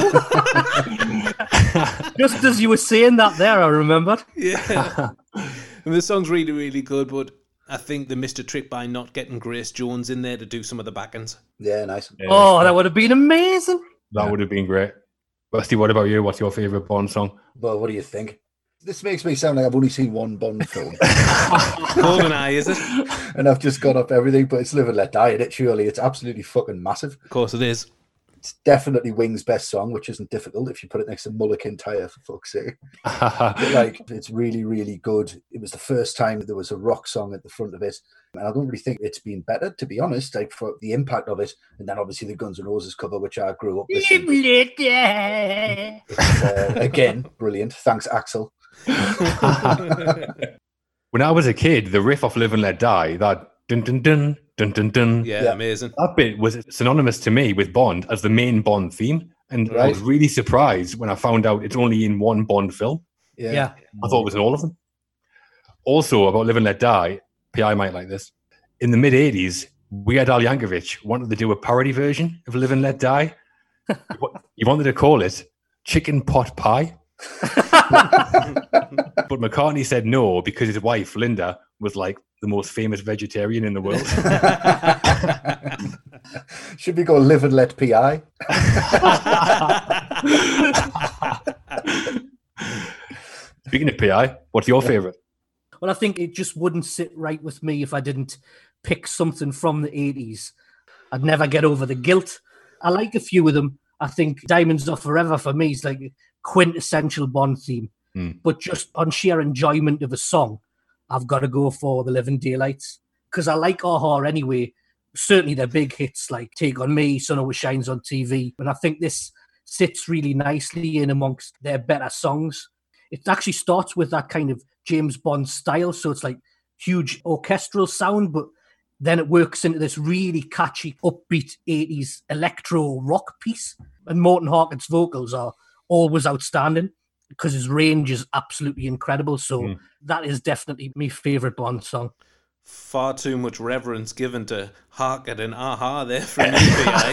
Just as you were saying that there, I remembered. Yeah. And the song's really, really good, but I think they missed a trick by not getting Grace Jones in there to do some of the backings. Yeah, nice. Yeah, Oh, that would have been amazing. that would have been great. Rusty, what about you? What's your favourite Bond song? Well, what do you think? This makes me sound like I've only seen one Bond film. GoldenEye, is it? And I've just got up everything, but it's Live and Let Die in it, surely. It's absolutely fucking massive. Of course it is. It's definitely Wing's best song, which isn't difficult if you put it next to Mulligan Tire, for fuck's sake. But like, it's really, really good. It was the first time there was a rock song at the front of it. And I don't really think it's been better, to be honest, like for the impact of it. And then obviously the Guns N' Roses cover, which I grew up listening to. It's, uh, again, brilliant. Thanks, Axel. When I was a kid, the riff off Live and Let Die, that dun dun dun dun dun dun, Yeah, Yeah. amazing. that bit was synonymous to me with Bond as the main Bond theme. And I Right. was really surprised when I found out it's only in one Bond film. Yeah. Yeah. I thought it was in all of them. Also, about Live and Let Die, P I might like this. In the mid eighties, Weird Al Yankovic wanted to do a parody version of Live and Let Die. He wanted to call it Chicken Pot Pie. But McCartney said no because his wife, Linda, was like the most famous vegetarian in the world. Should we go Live and Let P I? Speaking of P I, what's your favourite? Well, I think it just wouldn't sit right with me if I didn't pick something from the eighties. I'd never get over the guilt. I like a few of them. I think Diamonds Are Forever for me is like a quintessential Bond theme. Mm. But just on sheer enjoyment of a song, I've got to go for The Living Daylights because I like a-ha anyway. Certainly their big hits like Take On Me, Sun Always Shines on T V. But I think this sits really nicely in amongst their better songs. It actually starts with that kind of James Bond style. So it's like huge orchestral sound, but then it works into this really catchy, upbeat eighties electro rock piece. And Morten Harkett's vocals are always outstanding because his range is absolutely incredible. So mm. that is definitely my favourite Bond song. Far too much reverence given to Harkett and a-ha there from you,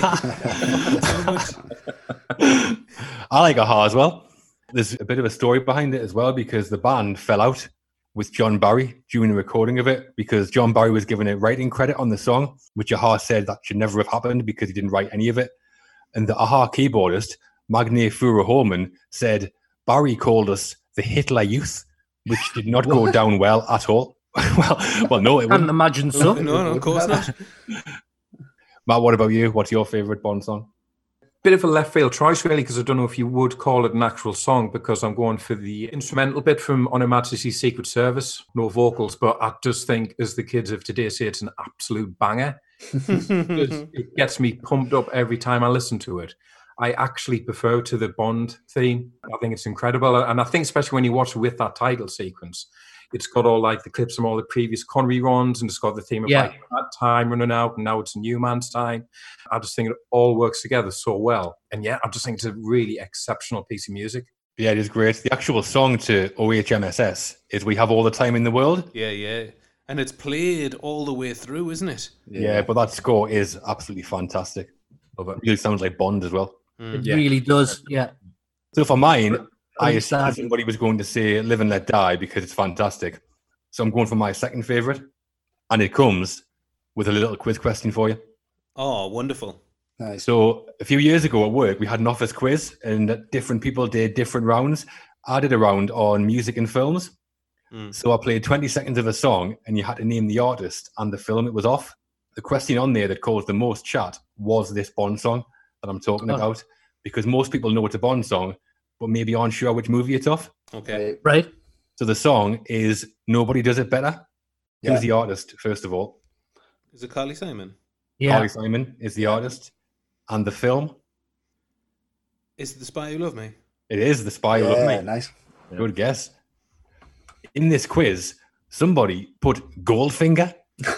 I like a-ha as well. There's a bit of a story behind it as well because the band fell out with John Barry during the recording of it because John Barry was given a writing credit on the song, which a-ha said that should never have happened because he didn't write any of it. And the a-ha keyboardist, Magne Furuholmen, said Barry called us the Hitler Youth, which did not go down well at all. well, well, no, it wouldn't. I can't imagine so. No, no, of course not. Matt, what about you? What's your favourite Bond song? Bit of a left field choice, really, because I don't know if you would call it an actual song, because I'm going for the instrumental bit from On Her Majesty's Secret Service. No vocals, but I just think, as the kids of today say, it's an absolute banger. It gets me pumped up every time I listen to it. I actually prefer to the Bond theme. I think it's incredible. And I think especially when you watch it with that title sequence, it's got all like the clips from all the previous Connery runs, and it's got the theme of yeah. like that time running out, and now it's a new man's time. I just think it all works together so well. And yeah, I just think it's a really exceptional piece of music. Yeah, it is great. The actual song to O H M S S is We Have All the Time in the World. Yeah, yeah. And it's played all the way through, isn't it? Yeah, yeah but that score is absolutely fantastic. It really sounds like Bond as well. Mm. It yeah. really does, yeah. So for mine, I assumed somebody was going to say Live and Let Die because it's fantastic. So I'm going for my second favourite. And it comes with a little quiz question for you. Oh, wonderful. Nice. So a few years ago at work, we had an office quiz and different people did different rounds. I did a round on music and films. Mm. So I played twenty seconds of a song and you had to name the artist and the film it was off. The question on there that caused the most chat was this Bond song that I'm talking oh. about. Because most people know it's a Bond song, but maybe aren't sure which movie it's off. Okay. Right. So the song is Nobody Does It Better. Yeah. Who's the artist, first of all? Is it Carly Simon? Yeah. Carly Simon is the artist. And the film? Is it The Spy Who Loved Me? It is The Spy Who yeah, Loved Me. Nice. Good guess. In this quiz, somebody put Goldfinger.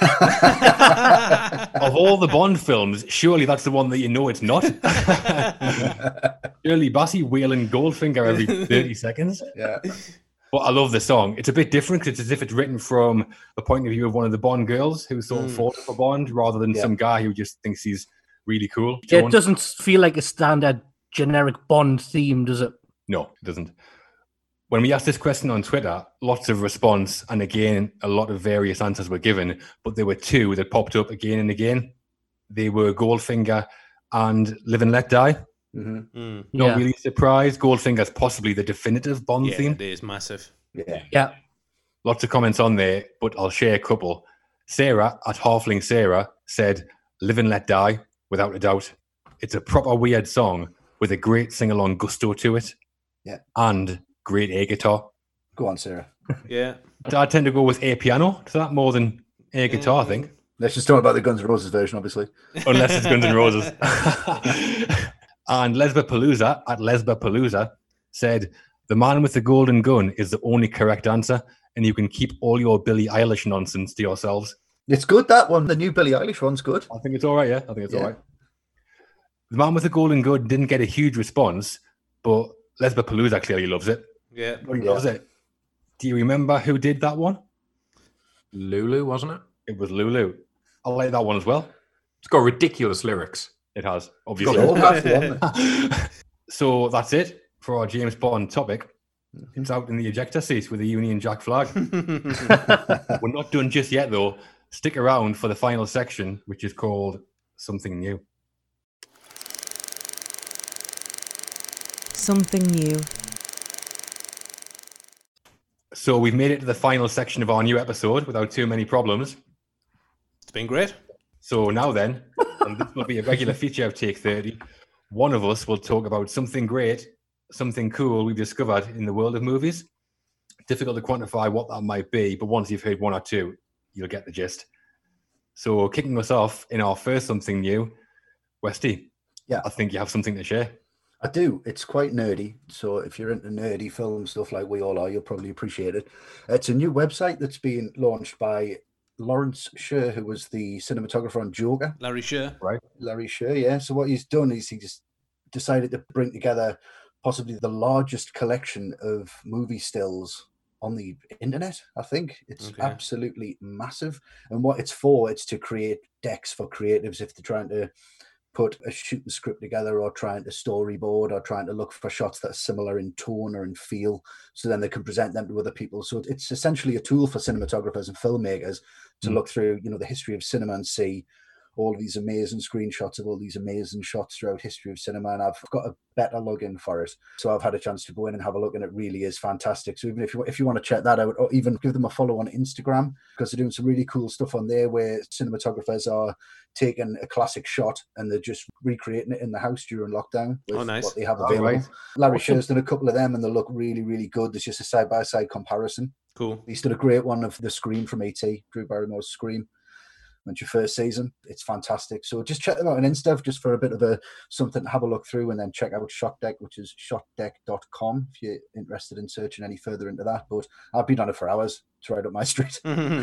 Of all the Bond films, surely that's the one that you know it's not. Shirley Bassey wailing Goldfinger every thirty seconds. Yeah. But I love the song. It's a bit different because it's as if it's written from the point of view of one of the Bond girls who sort of mm. fought for Bond rather than yeah. some guy who just thinks he's really cool. Yeah, it doesn't feel like a standard generic Bond theme, does it? No, it doesn't. When we asked this question on Twitter, lots of response, and again, a lot of various answers were given, but there were two that popped up again and again. They were Goldfinger and Live and Let Die. Mm-hmm. Mm. Not yeah. really surprised. Goldfinger's possibly the definitive Bond yeah, theme. It is massive. Yeah. Yeah. Lots of comments on there, but I'll share a couple. Sarah at Halfling Sarah said, Live and Let Die, without a doubt. It's a proper weird song with a great sing-along gusto to it. Yeah. And great air guitar. Go on, Sarah. Yeah. I tend to go with air piano to that more than air guitar, I think. Let's just talk about the Guns N' Roses version, obviously. Unless it's Guns N' Roses. And Lesba Palooza at Lesba Palooza said, the man with the golden gun is the only correct answer, and you can keep all your Billie Eilish nonsense to yourselves. It's good, that one. The new Billie Eilish one's good. I think it's all right, yeah. I think it's yeah. all right. The man with the golden gun didn't get a huge response, but Lesba Palooza clearly loves it. Yeah. He yeah. loves it. Do you remember who did that one? Lulu, wasn't it? It was Lulu. I like that one as well. It's got ridiculous lyrics. It has, obviously. Got all that So that's it for our James Bond topic. It's out in the ejector seat with the Union Jack flag. We're not done just yet, though. Stick around for the final section, which is called Something New. Something New. So we've made it to the final section of our new episode without too many problems. It's been great. So now then, and this will be a regular feature of Take thirty, one of us will talk about something great, something cool we've discovered in the world of movies. difficult to quantify what that might be, but once you've heard one or two, you'll get the gist. So kicking us off in our first something new, Westy, yeah, I think you have something to share. I do. It's quite nerdy. So if you're into nerdy film stuff like we all are, you'll probably appreciate it. It's a new website that's been launched by Lawrence Sher, who was the cinematographer on Joker. Larry Sher. Right. Larry Sher, yeah. So what he's done is he just decided to bring together possibly the largest collection of movie stills on the internet. I think it's Okay. absolutely massive. And what it's for, it's to create decks for creatives if they're trying to put a shooting script together or trying to storyboard or trying to look for shots that are similar in tone or in feel, so then they can present them to other people. So it's essentially a tool for cinematographers and filmmakers to Mm. look through, you know, the history of cinema and see all these amazing screenshots of all these amazing shots throughout history of cinema. And I've got a beta login for it, so I've had a chance to go in and have a look, and it really is fantastic. So even if you if you want to check that out, or even give them a follow on Instagram, because they're doing some really cool stuff on there where cinematographers are taking a classic shot and they're just recreating it in the house during lockdown with Oh, nice. what they have All available. right. Larry Sher's done a couple of them and they look really, really good. There's just a side by side comparison. Cool. He's done a great one of the Scream from E T, Drew Barrymore's Scream. Went your first season. It's fantastic. So just check them out on Insta just for a bit of a something to have a look through, and then check out ShotDeck, which is shot deck dot com if you're interested in searching any further into that. But I've been on it for hours. It's right up my street.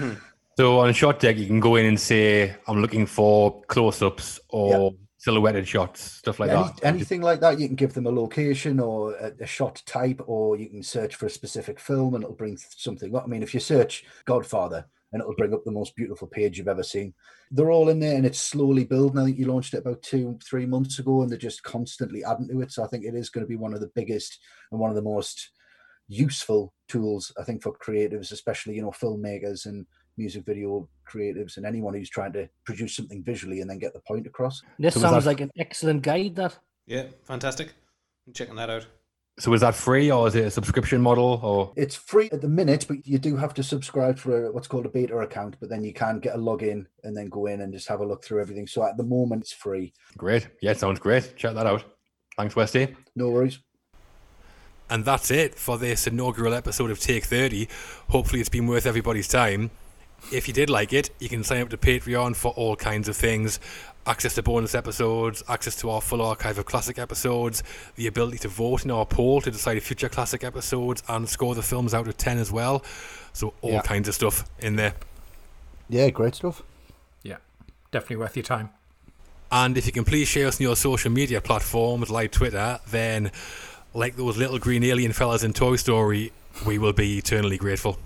So on ShotDeck, you can go in and say, I'm looking for close-ups or silhouetted shots, stuff like Any, that. anything like that, you can give them a location or a, a shot type, or you can search for a specific film and it'll bring something up. I mean, if you search Godfather, and it'll bring up the most beautiful page you've ever seen. They're all in there and it's slowly building. I think you launched it about two, three months ago and they're just constantly adding to it. So I think it is going to be one of the biggest and one of the most useful tools, I think, for creatives, especially, you know, filmmakers and music video creatives and anyone who's trying to produce something visually and then get the point across. This So was sounds that- like an excellent guide, that. Yeah, fantastic. I'm checking that out. So is that free or is it a subscription model? Or It's free at the minute, but you do have to subscribe for a, what's called a beta account, but then you can get a login and then go in and just have a look through everything. So at the moment, it's free. Great. Yeah, it sounds great. Check that out. Thanks, Westy. No worries. And that's it for this inaugural episode of Take thirty. Hopefully it's been worth everybody's time. If you did like it, you can sign up to Patreon for all kinds of things. Access to bonus episodes, access to our full archive of classic episodes, the ability to vote in our poll to decide future classic episodes and score the films out of ten as well. So all Yeah. kinds of stuff in there. Yeah, great stuff. Yeah, definitely worth your time. And if you can please share us on your social media platforms like Twitter, then like those little green alien fellas in Toy Story, we will be eternally grateful.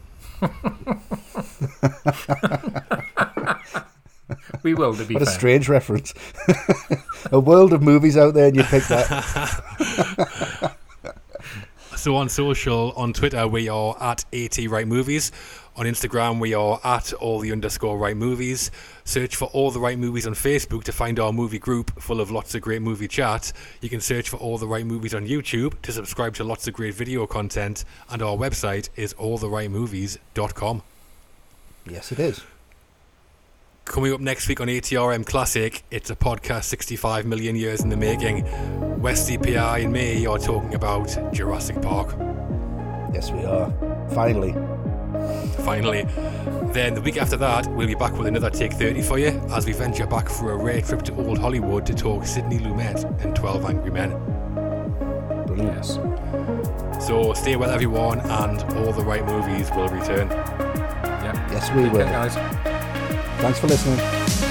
We will, to be What a fair. strange reference. A world of movies out there and you pick that. So on social, on Twitter, we are at AT Right Movies. On Instagram, we are at all the underscore right movies. Search for All the Right Movies on Facebook to find our movie group full of lots of great movie chat. You can search for All the Right Movies on YouTube to subscribe to lots of great video content. And our website is all the right movies dot com. Yes, it is. Coming up next week on A T R M Classic, it's a podcast sixty-five million years in the making. Westy, P I and me are talking about Jurassic Park. Yes, we are. Finally. Finally. Then the week after that, we'll be back with another Take thirty for you as we venture back for a rare trip to old Hollywood to talk Sidney Lumet and twelve Angry Men. Brilliant. Yes. So stay well, everyone, and all the right movies will return. Yeah. Yes, we Take will. care, guys. Thanks for listening.